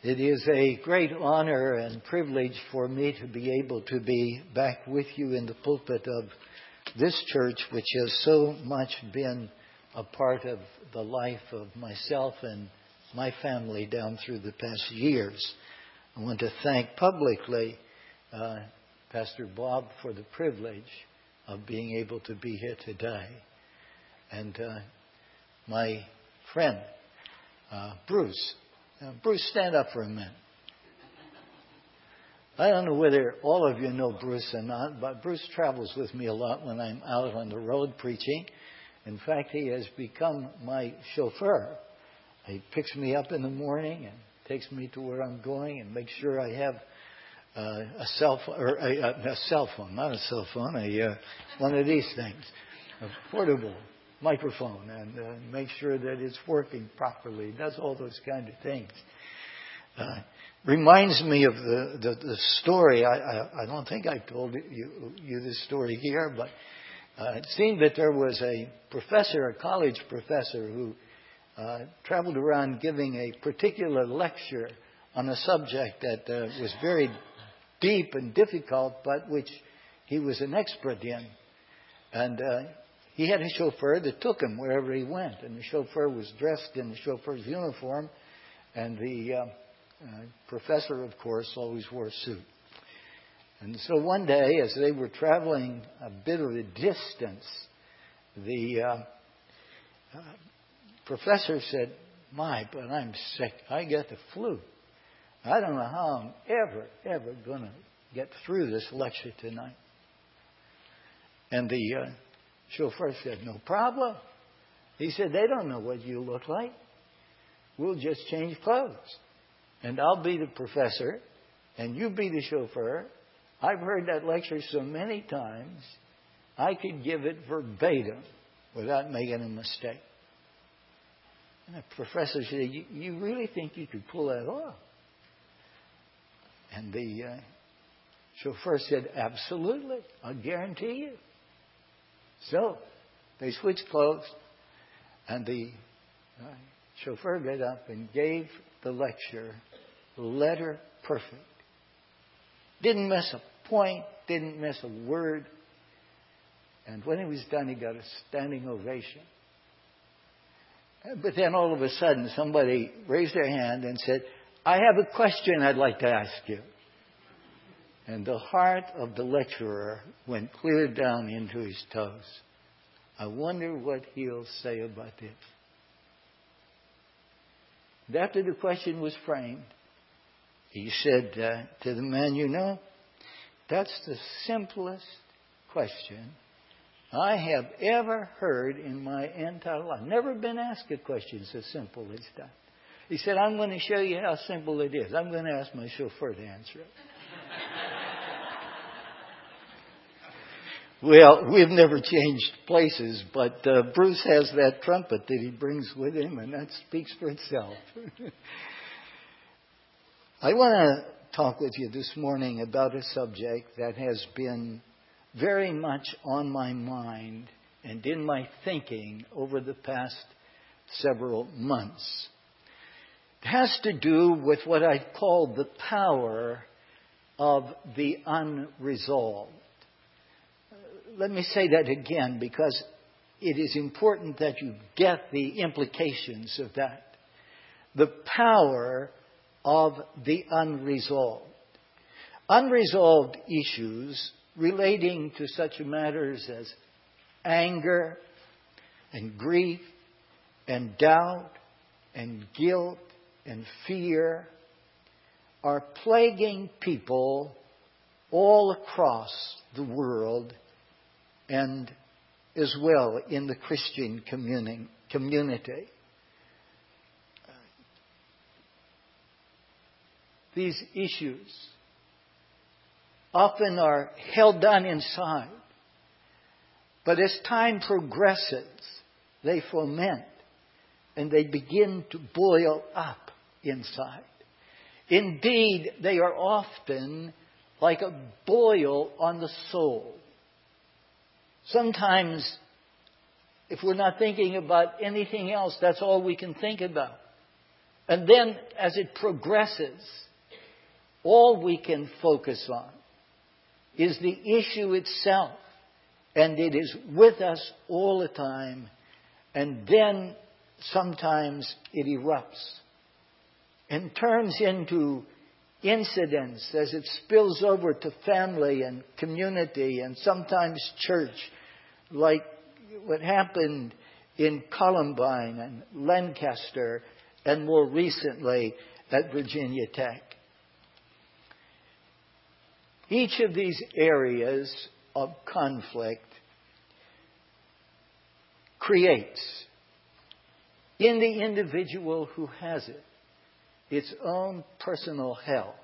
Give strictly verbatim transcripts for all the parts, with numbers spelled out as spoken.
It is a great honor and privilege for me to be able to be back with you in the pulpit of this church, which has so much been a part of the life of myself and my family down through the past years. I want to thank publicly uh, Pastor Bob for the privilege of being able to be here today. And uh, my friend, uh, Bruce. Uh, Bruce, stand up for a minute. I don't know whether all of you know Bruce or not, but Bruce travels with me a lot when I'm out on the road preaching. In fact, he has become my chauffeur. He picks me up in the morning and takes me to where I'm going and makes sure I have uh, a cell phone, or a, a cell phone, not a cell phone, a uh, one of these things, a portable microphone, and uh, make sure that it's working properly. Does all those kind of things. Uh, reminds me of the the, the story. I, I I don't think I told you you this story here, but uh, it seemed that there was a professor, a college professor, who uh, traveled around giving a particular lecture on a subject that uh, was very deep and difficult, but which he was an expert in, and. Uh, He had a chauffeur that took him wherever he went, and the chauffeur was dressed in the chauffeur's uniform, and the uh, uh, professor, of course, always wore a suit. And so one day, as they were traveling a bit of a distance, the uh, uh, professor said, "My, but I'm sick. I get the flu. I don't know how I'm ever, ever going to get through this lecture tonight." And the uh, chauffeur said, "No problem." He said, "They don't know what you look like. We'll just change clothes. And I'll be the professor, and you be the chauffeur. I've heard that lecture so many times, I could give it verbatim without making a mistake." And the professor said, "You, you really think you could pull that off?" And the uh, chauffeur said, "Absolutely. I'll guarantee you." So they switched clothes, and the uh, chauffeur got up and gave the lecture letter perfect. Didn't miss a point, didn't miss a word. And when he was done, he got a standing ovation. But then all of a sudden, somebody raised their hand and said, "I have a question I'd like to ask you." And the heart of the lecturer went clear down into his toes. I wonder what he'll say about this. And after the question was framed, he said uh, to the man, "You know, that's the simplest question I have ever heard in my entire life. Never been asked a question so simple as that." He said, "I'm going to show you how simple it is. I'm going to ask my chauffeur to answer it." Well, we've never changed places, but uh, Bruce has that trumpet that he brings with him, and that speaks for itself. I want to talk with you this morning about a subject that has been very much on my mind and in my thinking over the past several months. It has to do with what I call the power of the unresolved. Let me say that again, because it is important that you get the implications of that. The power of the unresolved. Unresolved issues relating to such matters as anger and grief and doubt and guilt and fear are plaguing people all across the world, and as well in the Christian community. These issues often are held down inside, but as time progresses, they ferment and they begin to boil up inside. Indeed, they are often like a boil on the soul. Sometimes, if we're not thinking about anything else, that's all we can think about. And then as it progresses, all we can focus on is the issue itself. And it is with us all the time. And then sometimes it erupts and turns into incidents as it spills over to family and community and sometimes church, like what happened in Columbine and Lancaster and more recently at Virginia Tech. Each of these areas of conflict creates in the individual who has it its own personal hell.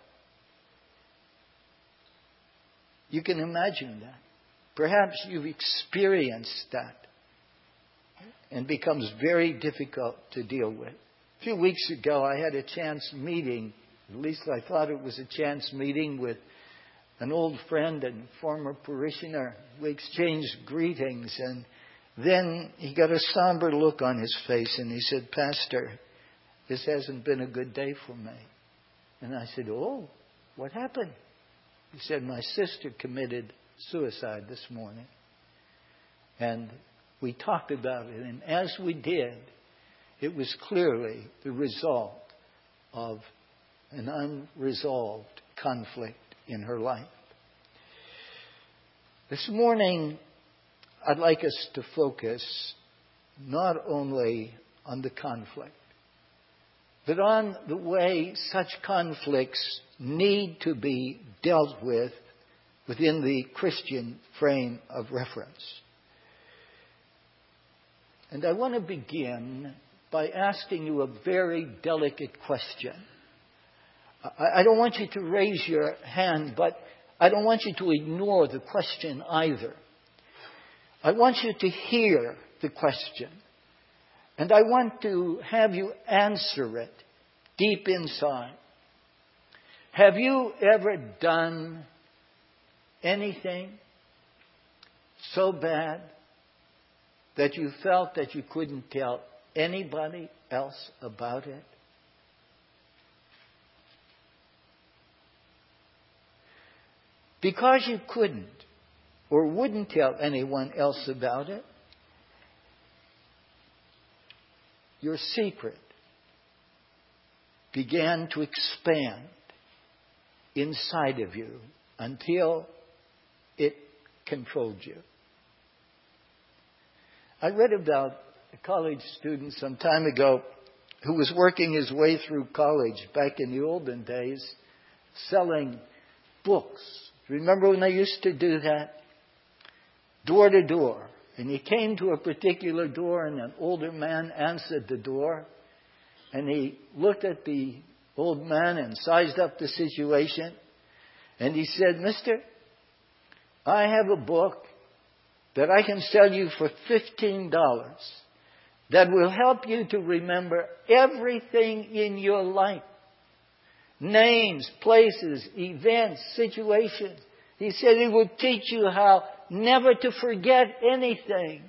You can imagine that. Perhaps you've experienced that and becomes very difficult to deal with. A few weeks ago, I had a chance meeting, at least I thought it was a chance meeting, with an old friend and former parishioner. We exchanged greetings, and then he got a somber look on his face and he said, "Pastor, this hasn't been a good day for me." And I said, "Oh, what happened?" He said, "My sister committed suicide this morning." And we talked about it. And as we did, it was clearly the result of an unresolved conflict in her life. This morning, I'd like us to focus not only on the conflict, but on the way such conflicts need to be dealt with within the Christian frame of reference. And I want to begin by asking you a very delicate question. I don't want you to raise your hand, but I don't want you to ignore the question either. I want you to hear the question. And I want to have you answer it deep inside. Have you ever done anything so bad that you felt that you couldn't tell anybody else about it? Because you couldn't or wouldn't tell anyone else about it, your secret began to expand inside of you until it controlled you. I read about a college student some time ago who was working his way through college back in the olden days, selling books. Remember when they used to do that? Door to door. And he came to a particular door and an older man answered the door. And he looked at the old man and sized up the situation. And he said, "Mister, I have a book that I can sell you for fifteen dollars that will help you to remember everything in your life. Names, places, events, situations." He said it would teach you how never to forget anything.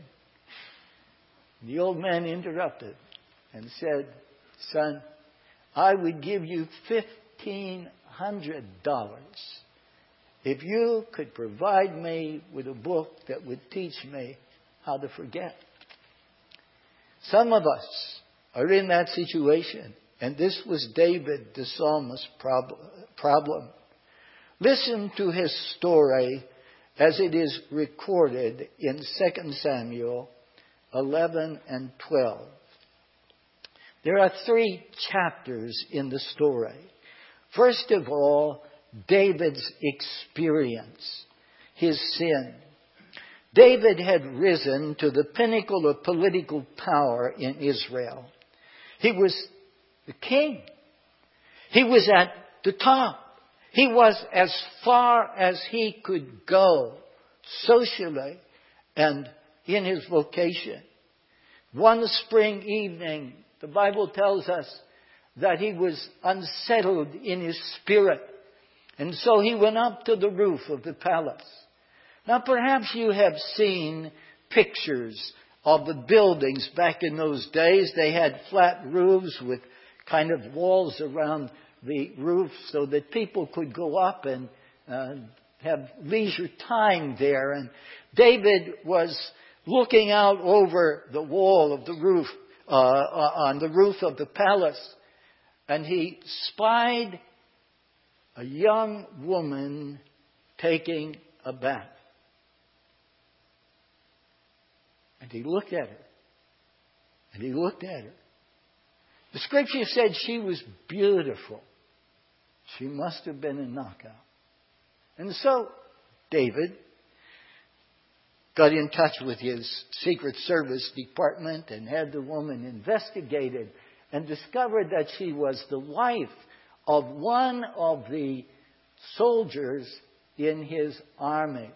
The old man interrupted and said, "Son, I would give you fifteen hundred dollars if you could provide me with a book that would teach me how to forget." Some of us are in that situation. And this was David, the psalmist's problem. Listen to his story as it is recorded in Second Samuel eleven and twelve. There are three chapters in the story. First of all, David's experience, his sin. David had risen to the pinnacle of political power in Israel. He was the king. He was at the top. He was as far as he could go socially and in his vocation. One spring evening, the Bible tells us that he was unsettled in his spirit. And so he went up to the roof of the palace. Now perhaps you have seen pictures of the buildings back in those days. They had flat roofs with kind of walls around the roof so that people could go up and uh, have leisure time there. And David was looking out over the wall of the roof, uh, on the roof of the palace, and he spied a young woman taking a bath. And he looked at her. And he looked at her. The scripture said she was beautiful. She must have been a knockout. And so David got in touch with his Secret Service department and had the woman investigated and discovered that she was the wife of one of the soldiers in his army.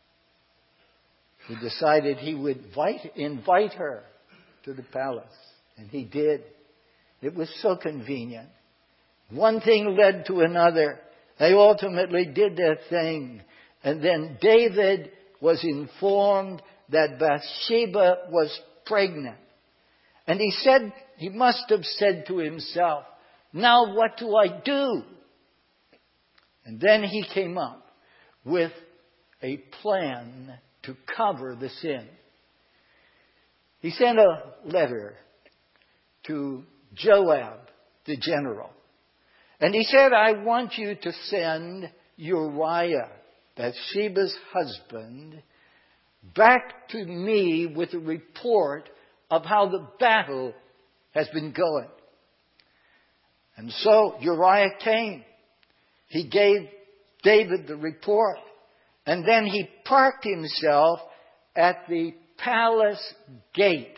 He decided he would invite, invite her to the palace. And he did. It was so convenient. One thing led to another. They ultimately did their thing. And then David was informed that Bathsheba was pregnant. And he said, he must have said to himself, now what do I do? And then he came up with a plan to cover the sin. He sent a letter to Joab, the general. And he said, I want you to send Uriah, Bathsheba's husband, back to me with a report of how the battle has been going. And so Uriah came. He gave David the report. And then he parked himself at the palace gate.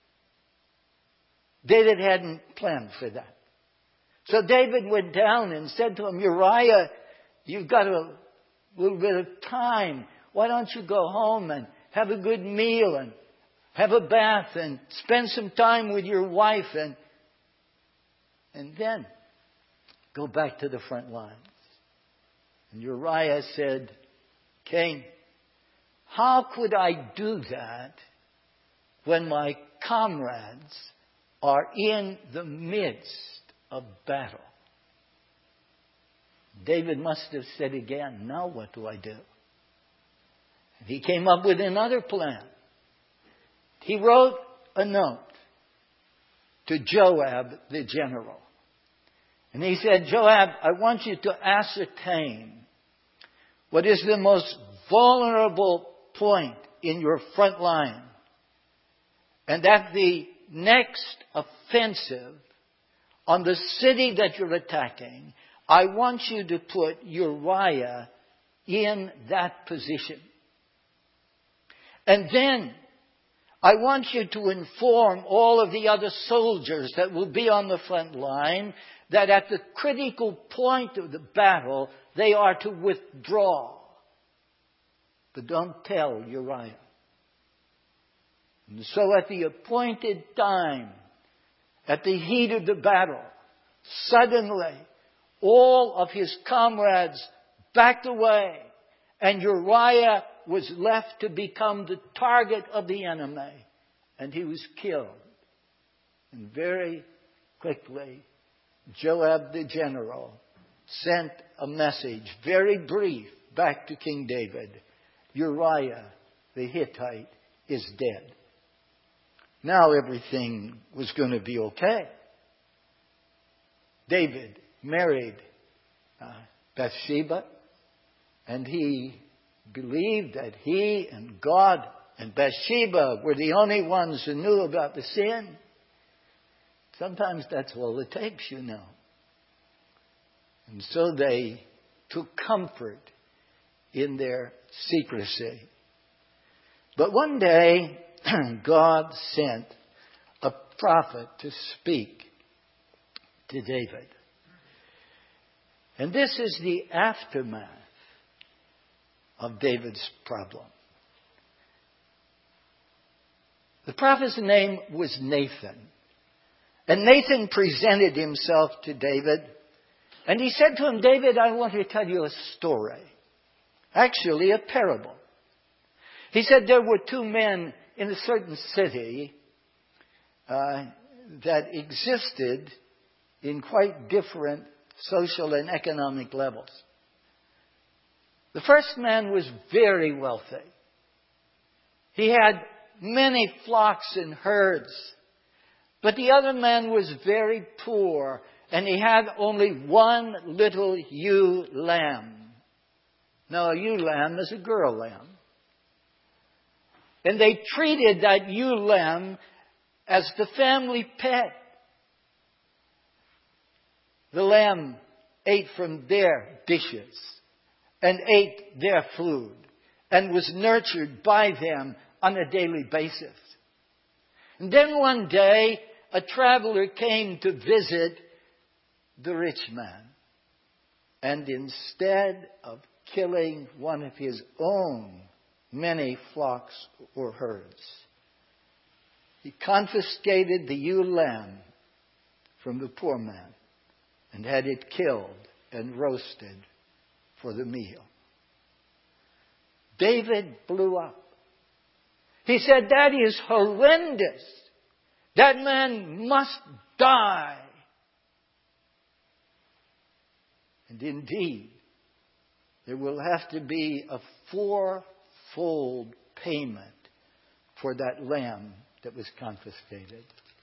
David hadn't planned for that. So David went down and said to him, Uriah, you've got a little bit of time. Why don't you go home and have a good meal and have a bath and spend some time with your wife and, and then go back to the front lines. And Uriah said, King, how could I do that when my comrades are in the midst of battle? David must have said again, now what do I do? And he came up with another plan. He wrote a note to Joab, the general. And he said, Joab, I want you to ascertain what is the most vulnerable point in your front line. And that the next offensive on the city that you're attacking, I want you to put Uriah in that position. And then I want you to inform all of the other soldiers that will be on the front line that at the critical point of the battle, they are to withdraw. But don't tell Uriah. And so at the appointed time, at the heat of the battle, suddenly all of his comrades backed away, and Uriah was left to become the target of the enemy, and he was killed. And very quickly, Joab the general sent a message, very brief, back to King David. Uriah the Hittite is dead. Now everything was going to be okay. David married uh, Bathsheba, and he believed that he and God and Bathsheba were the only ones who knew about the sin. Sometimes that's all it takes, you know. And so they took comfort in their secrecy. But one day, God sent a prophet to speak to David. And this is the aftermath of David's problem. The prophet's name was Nathan. And Nathan presented himself to David. And he said to him, David, I want to tell you a story. Actually, a parable. He said there were two men in a certain city uh, that existed in quite different social and economic levels. The first man was very wealthy. He had many flocks and herds. But the other man was very poor, and he had only one little ewe lamb. Now, a ewe lamb is a girl lamb. And they treated that ewe lamb as the family pet. The lamb ate from their dishes and ate their food and was nurtured by them on a daily basis. And then one day, a traveler came to visit the rich man. And instead of killing one of his own many flocks or herds, he confiscated the ewe lamb from the poor man and had it killed and roasted for the meal. David blew up. He said, "That is horrendous. That man must die." And indeed, there will have to be a fourfold payment for that lamb that was confiscated.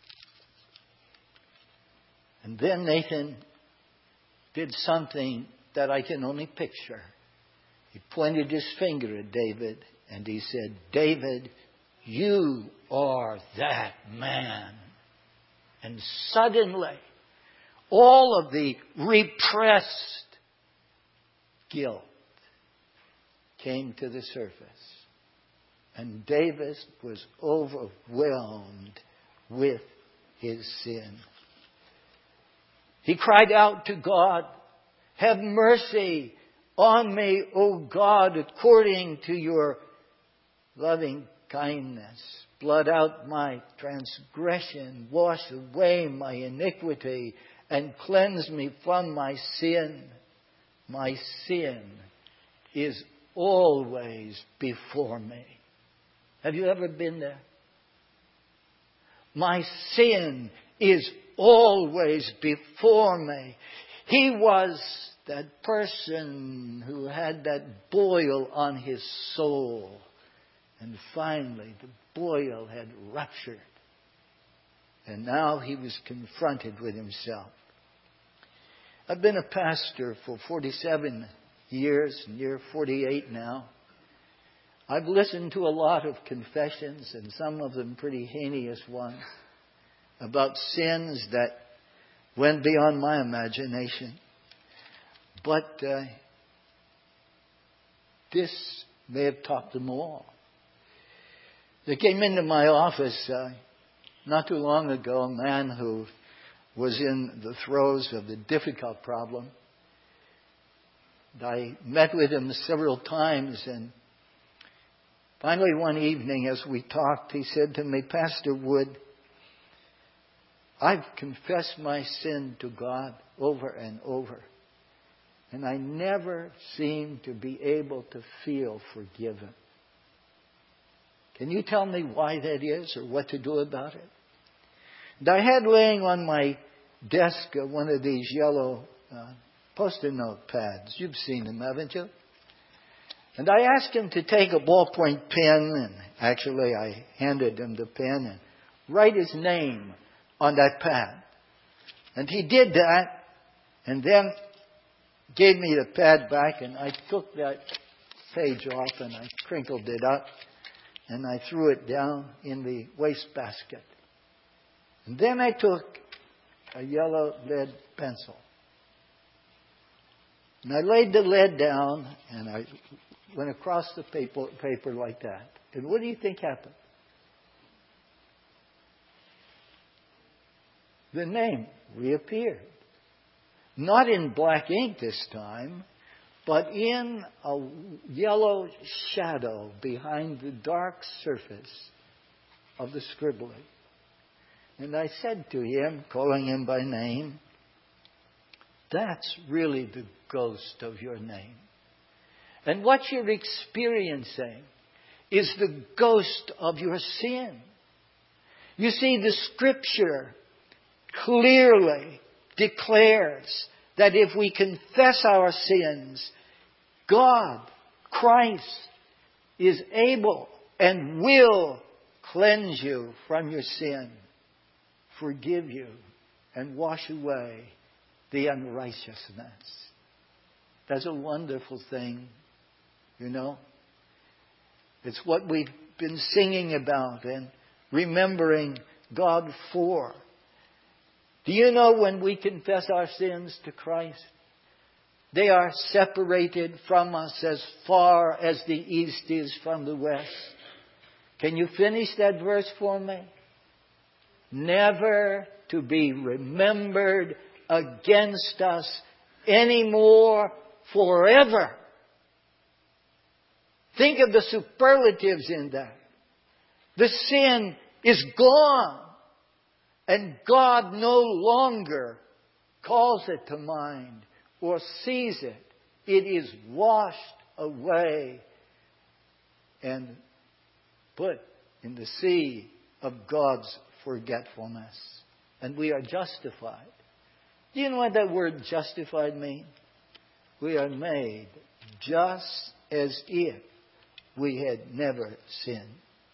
And then Nathan did something that I can only picture. He pointed his finger at David and he said, "David, you are that man." And suddenly, all of the repressed guilt came to the surface. And David was overwhelmed with his sin. He cried out to God, "Have mercy on me, O God, according to your loving kindness. Blot out my transgression, wash away my iniquity, and cleanse me from my sin. My sin is always before me." Have you ever been there? My sin is always before me. He was that person who had that boil on his soul. And finally, the boil had ruptured. And now he was confronted with himself. I've been a pastor for forty-seven years, near forty-eight now. I've listened to a lot of confessions, and some of them pretty heinous ones, about sins that went beyond my imagination. But uh, this may have topped them all. There came into my office uh, not too long ago a man who was in the throes of a difficult problem. I met with him several times, and finally one evening as we talked, he said to me, "Pastor Wood, I've confessed my sin to God over and over, and I never seem to be able to feel forgiven. Can you tell me why that is or what to do about it?" And I had laying on my desk uh, one of these yellow uh, post-it note pads. You've seen them, haven't you? And I asked him to take a ballpoint pen, and actually I handed him the pen, and write his name on that pad. And he did that, and then gave me the pad back, and I took that page off and I crinkled it up and I threw it down in the wastebasket. And then I took a yellow lead pencil and I laid the lead down and I went across the paper, paper like that. And what do you think happened? The name reappeared. Not in black ink this time, but in a yellow shadow behind the dark surface of the scribbling. And I said to him, calling him by name, "That's really the ghost of your name. And what you're experiencing is the ghost of your sin." You see, the Scripture clearly, declares that if we confess our sins, God, Christ, is able and will cleanse you from your sin, forgive you, and wash away the unrighteousness. That's a wonderful thing, you know. It's what we've been singing about and remembering God for. Do you know when we confess our sins to Christ, they are separated from us as far as the east is from the west? Can you finish that verse for me? Never to be remembered against us anymore forever. Think of the superlatives in that. The sin is gone. And God no longer calls it to mind or sees it. It is washed away and put in the sea of God's forgetfulness. And we are justified. Do you know what that word justified means? We are made just as if we had never sinned.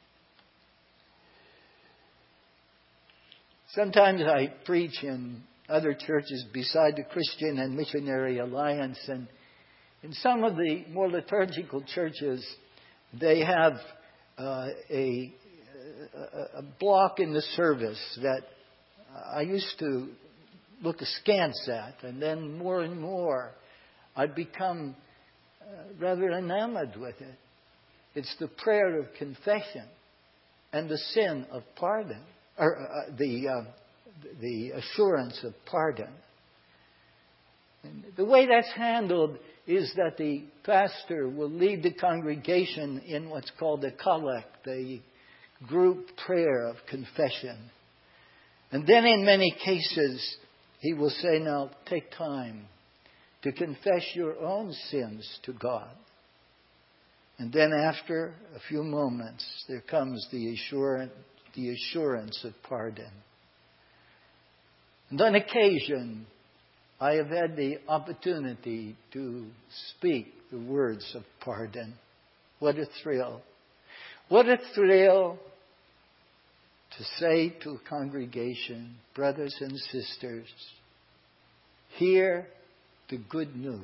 Sometimes I preach in other churches beside the Christian and Missionary Alliance, and in some of the more liturgical churches, they have uh, a, a block in the service that I used to look askance at, and then more and more I'd become uh, rather enamored with it. It's the prayer of confession and the sin of pardon. Or uh, the uh, the assurance of pardon. And the way that's handled is that the pastor will lead the congregation in what's called a collect, the group prayer of confession. And then in many cases, he will say, now take time to confess your own sins to God. And then after a few moments, there comes the assurance the assurance of pardon. And on occasion, I have had the opportunity to speak the words of pardon. What a thrill. What a thrill to say to a congregation, brothers and sisters, hear the good news.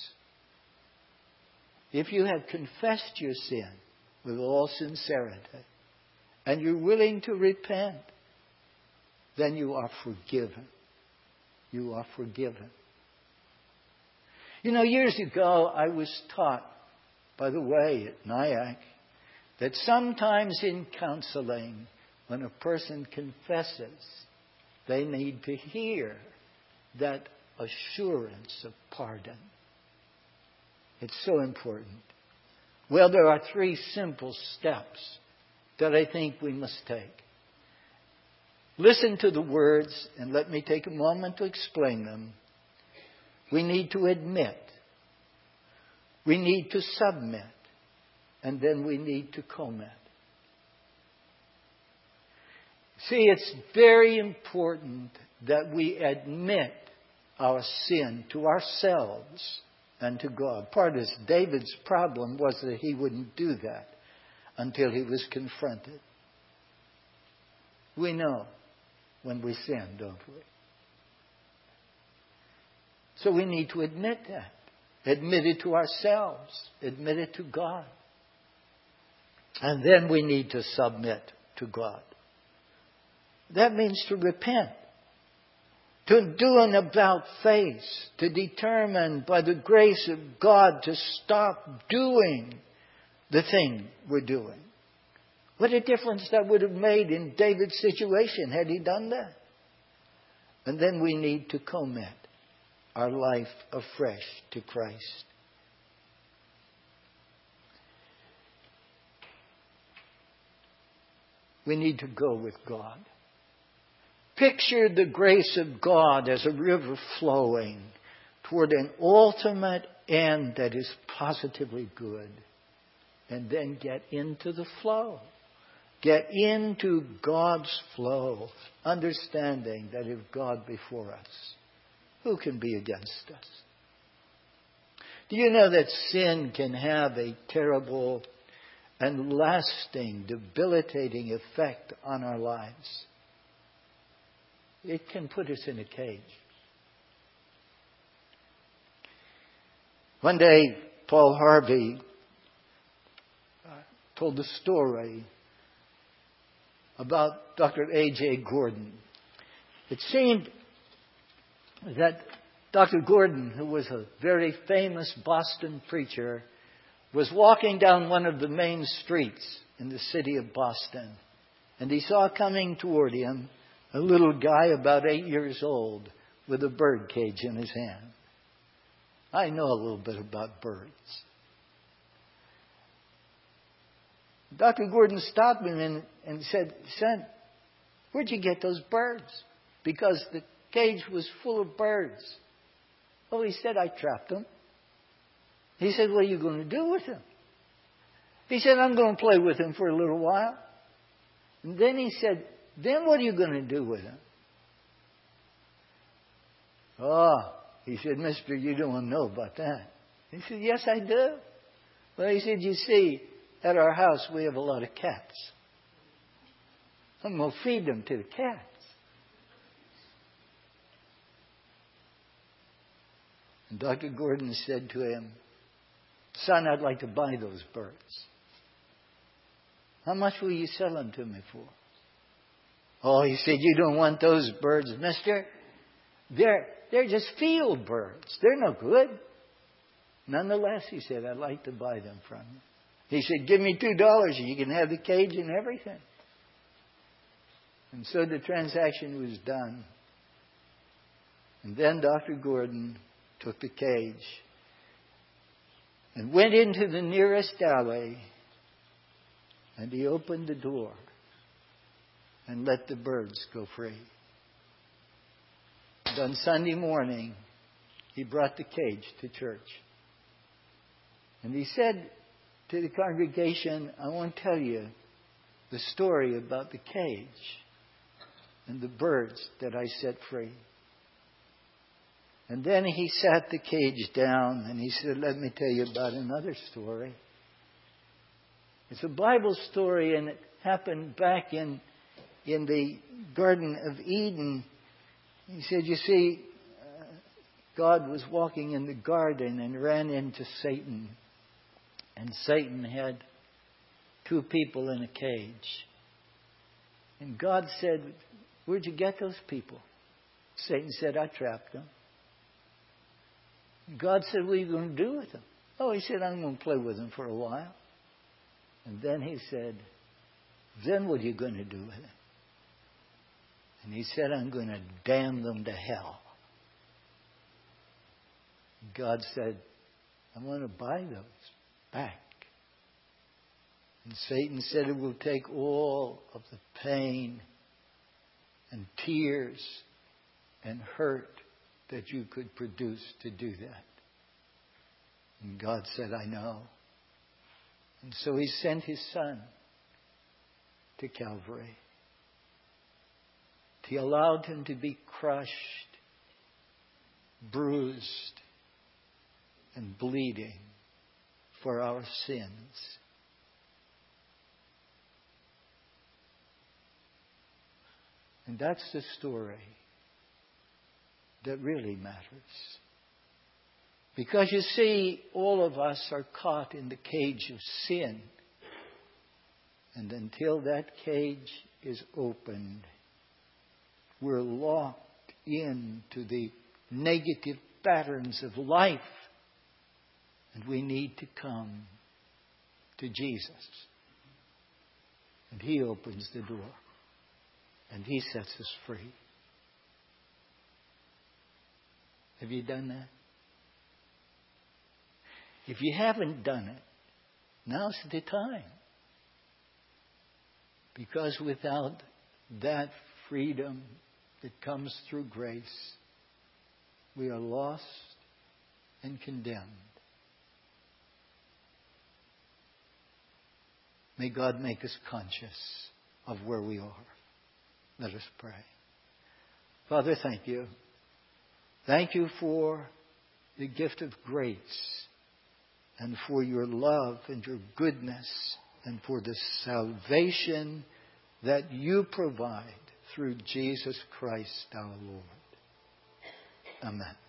If you have confessed your sin with all sincerity, and you're willing to repent, then you are forgiven. You are forgiven. You know, years ago, I was taught, by the way, at Nyack, that sometimes in counseling, when a person confesses, they need to hear that assurance of pardon. It's so important. Well, there are three simple steps that I think we must take. Listen to the words, and let me take a moment to explain them. We need to admit. We need to submit. And then we need to commit. See, it's very important that we admit our sin to ourselves and to God. Part of David's problem was that he wouldn't do that until he was confronted. We know when we sin, don't we? So we need to admit that. Admit it to ourselves. Admit it to God. And then we need to submit to God. That means to repent. To do an about face. To determine by the grace of God to stop doing the thing we're doing. What a difference that would have made in David's situation had he done that. And then we need to commit our life afresh to Christ. We need to go with God. Picture the grace of God as a river flowing toward an ultimate end that is positively good. And then get into the flow. Get into God's flow, understanding that if God before us, who can be against us? Do you know that sin can have a terrible and lasting, debilitating effect on our lives? It can put us in a cage. One day, Paul Harvey told a story about Doctor A J Gordon. It seemed that Doctor Gordon, who was a very famous Boston preacher, was walking down one of the main streets in the city of Boston. And he saw coming toward him a little guy about eight years old with a bird cage in his hand. I know a little bit about birds. Doctor Gordon stopped him and, and said, "Son, where'd you get those birds?" Because the cage was full of birds. Oh, he said, "I trapped them." He said, "What are you going to do with them?" He said, "I'm going to play with them for a little while." And then he said, "Then what are you going to do with them?" "Oh," he said, "Mister, you don't know about that." He said, "Yes, I do." Well, he said, "You see, at our house we have a lot of cats. I'm going to feed them to the cats." And Doctor Gordon said to him, "Son, I'd like to buy those birds. How much will you sell them to me for?" "Oh," he said, "you don't want those birds, mister. They're, they're just field birds. They're no good." "Nonetheless," he said, "I'd like to buy them from you." He said, "Give me two dollars and you can have the cage and everything." And so the transaction was done. And then Doctor Gordon took the cage and went into the nearest alley, and he opened the door and let the birds go free. And on Sunday morning, he brought the cage to church. And he said to the congregation, "I want to tell you the story about the cage and the birds that I set free." And then he sat the cage down and he said, "Let me tell you about another story. It's a Bible story, and it happened back in, in the Garden of Eden." He said, "You see, uh, God was walking in the garden and ran into Satan. And Satan had two people in a cage. And God said, 'Where'd you get those people?' Satan said, 'I trapped them.' God said, 'What are you going to do with them?' Oh, he said, 'I'm going to play with them for a while.' And then he said, 'Then what are you going to do with them?' And he said, 'I'm going to damn them to hell.' God said, 'I want to buy those back.' And Satan said, 'It will take all of the pain and tears and hurt that you could produce to do that.' And God said, 'I know.' And so he sent his son to Calvary. He allowed him to be crushed, bruised, and bleeding for our sins. And that's the story that really matters. Because you see, all of us are caught in the cage of sin. And until that cage is opened, we're locked into the negative patterns of life. And we need to come to Jesus. And He opens the door. And He sets us free. Have you done that? If you haven't done it, now's the time. Because without that freedom that comes through grace, we are lost and condemned. May God make us conscious of where we are. Let us pray. Father, thank you Thank you for the gift of grace and for your love and your goodness and for the salvation that you provide through Jesus Christ our Lord. Amen.